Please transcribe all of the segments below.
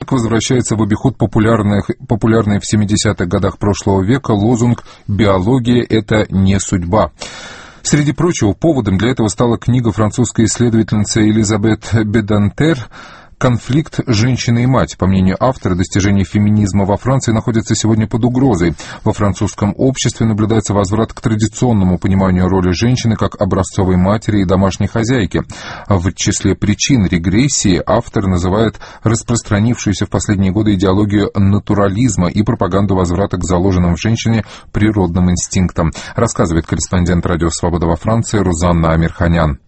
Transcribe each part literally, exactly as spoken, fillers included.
только возвращается в обиход популярный, популярный в семидесятых годах прошлого века лозунг «Биология – это не судьба». Среди прочего, поводом для этого стала книга французской исследовательницы Элизабет Бедантер «Конфликт женщины и мать». По мнению автора, достижения феминизма во Франции находятся сегодня под угрозой. Во французском обществе наблюдается возврат к традиционному пониманию роли женщины как образцовой матери и домашней хозяйки. В числе причин регрессии автор называет распространившуюся в последние годы идеологию натурализма и пропаганду возврата к заложенным в женщине природным инстинктам, рассказывает корреспондент Радио Свобода во Франции Рузанна Амирханян.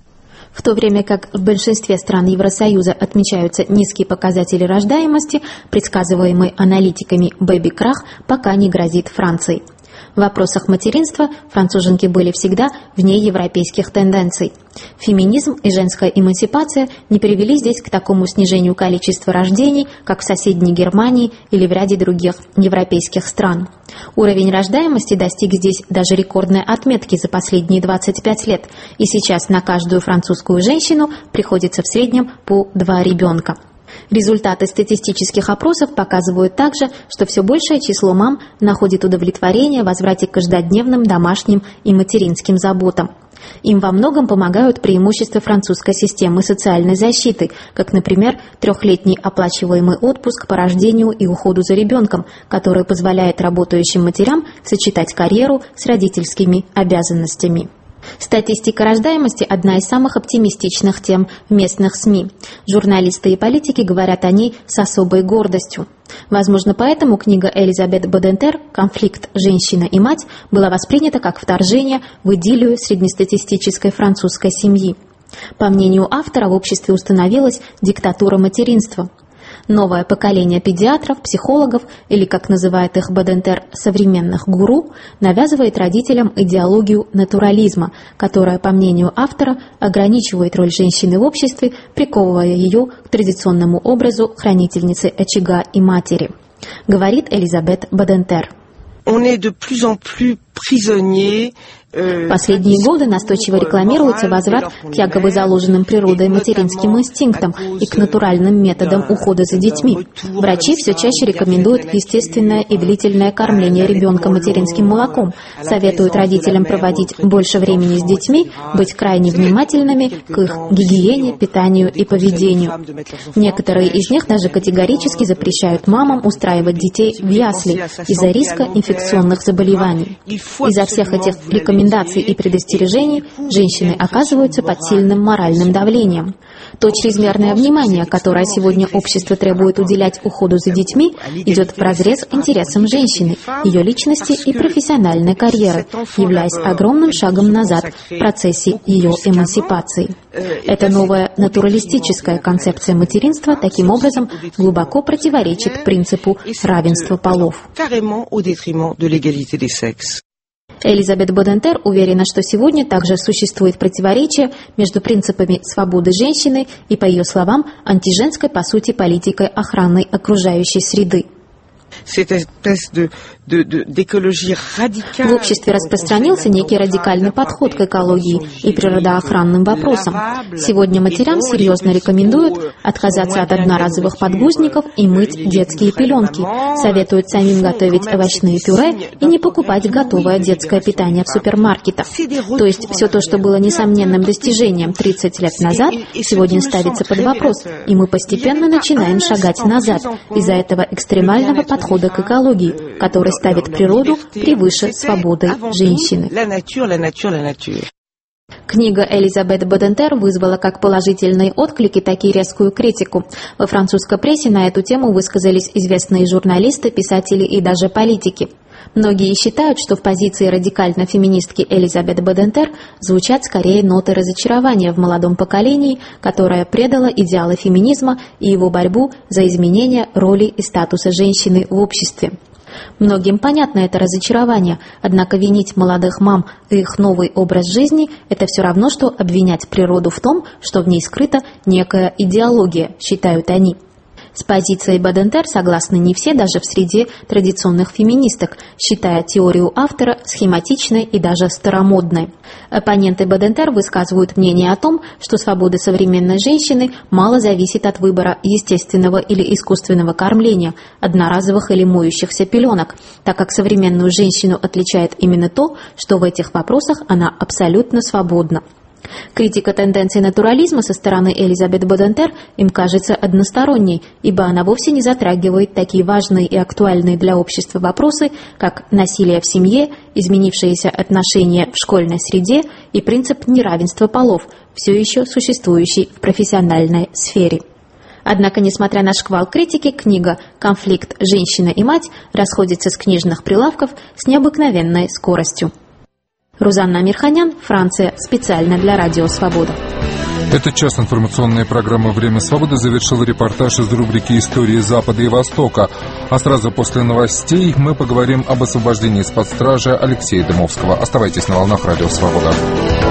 В то время как в большинстве стран Евросоюза отмечаются низкие показатели рождаемости, предсказываемый аналитиками бэби-крах пока не грозит Франции. В вопросах материнства француженки были всегда вне европейских тенденций. Феминизм и женская эмансипация не привели здесь к такому снижению количества рождений, как в соседней Германии или в ряде других европейских стран. Уровень рождаемости достиг здесь даже рекордной отметки за последние двадцать пять лет, и сейчас на каждую французскую женщину приходится в среднем по два ребенка. Результаты статистических опросов показывают также, что все большее число мам находит удовлетворение в возврате к каждодневным домашним и материнским заботам. Им во многом помогают преимущества французской системы социальной защиты, как, например, трехлетний оплачиваемый отпуск по рождению и уходу за ребенком, который позволяет работающим матерям сочетать карьеру с родительскими обязанностями. Статистика рождаемости – одна из самых оптимистичных тем в местных СМИ. Журналисты и политики говорят о ней с особой гордостью. Возможно, поэтому книга Элизабет Бадентер «Конфликт женщина и мать» была воспринята как вторжение в идиллию среднестатистической французской семьи. По мнению автора, в обществе установилась диктатура материнства. Новое поколение педиатров, психологов или, как называет их Бадентер, современных гуру, навязывает родителям идеологию натурализма, которая, по мнению автора, ограничивает роль женщины в обществе, приковывая ее к традиционному образу хранительницы очага и матери. Говорит Элизабет Бадентер. В последние годы настойчиво рекламируется возврат к якобы заложенным природой материнским инстинктам и к натуральным методам ухода за детьми. Врачи все чаще рекомендуют естественное и длительное кормление ребенка материнским молоком, советуют родителям проводить больше времени с детьми, быть крайне внимательными к их гигиене, питанию и поведению. Некоторые из них даже категорически запрещают мамам устраивать детей в ясли из-за риска инфекционных заболеваний. Из-за всех этих рекомендаций и предостережений женщины оказываются под сильным моральным давлением. То чрезмерное внимание, которое сегодня общество требует уделять уходу за детьми, идет вразрез интересам женщины, ее личности и профессиональной карьеры, являясь огромным шагом назад в процессе ее эмансипации. Эта новая натуралистическая концепция материнства таким образом глубоко противоречит принципу равенства полов. Элизабет Бадентер уверена, что сегодня также существует противоречие между принципами свободы женщины и, по ее словам, антиженской, по сути, политикой охраны окружающей среды. В обществе распространился некий радикальный подход к экологии и природоохранным вопросам. Сегодня матерям серьезно рекомендуют отказаться от одноразовых подгузников и мыть детские пеленки, советуют самим готовить овощные пюре и не покупать готовое детское питание в супермаркетах. То есть все то, что было несомненным достижением тридцать лет назад, сегодня ставится под вопрос, и мы постепенно начинаем шагать назад из-за этого экстремального подхода к экологии, который ставит природу превыше свободы женщины. Книга Элизабет Бадентер вызвала как положительные отклики, так и резкую критику. Во французской прессе на эту тему высказались известные журналисты, писатели и даже политики. Многие считают, что в позиции радикально-феминистки Элизабет Бадентер звучат скорее ноты разочарования в молодом поколении, которое предало идеалы феминизма и его борьбу за изменение роли и статуса женщины в обществе. Многим понятно это разочарование, однако винить молодых мам и их новый образ жизни – это все равно, что обвинять природу в том, что в ней скрыта некая идеология, считают они. С позицией Бадентер согласны не все, даже в среде традиционных феминисток, считая теорию автора схематичной и даже старомодной. Оппоненты Бадентер высказывают мнение о том, что свобода современной женщины мало зависит от выбора естественного или искусственного кормления, одноразовых или моющихся пеленок, так как современную женщину отличает именно то, что в этих вопросах она абсолютно свободна. Критика тенденций натурализма со стороны Элизабет Бадентер им кажется односторонней, ибо она вовсе не затрагивает такие важные и актуальные для общества вопросы, как насилие в семье, изменившиеся отношения в школьной среде и принцип неравенства полов, все еще существующий в профессиональной сфере. Однако, несмотря на шквал критики, книга «Конфликт женщина и мать» расходится с книжных прилавков с необыкновенной скоростью. Рузанна Амирханян, Франция, специально для Радио Свобода. Этот час информационной программы «Время свободы» завершил репортаж из рубрики «Истории Запада и Востока». А сразу после новостей мы поговорим об освобождении из-под стражи Алексея Дымовского. Оставайтесь на волнах Радио Свобода.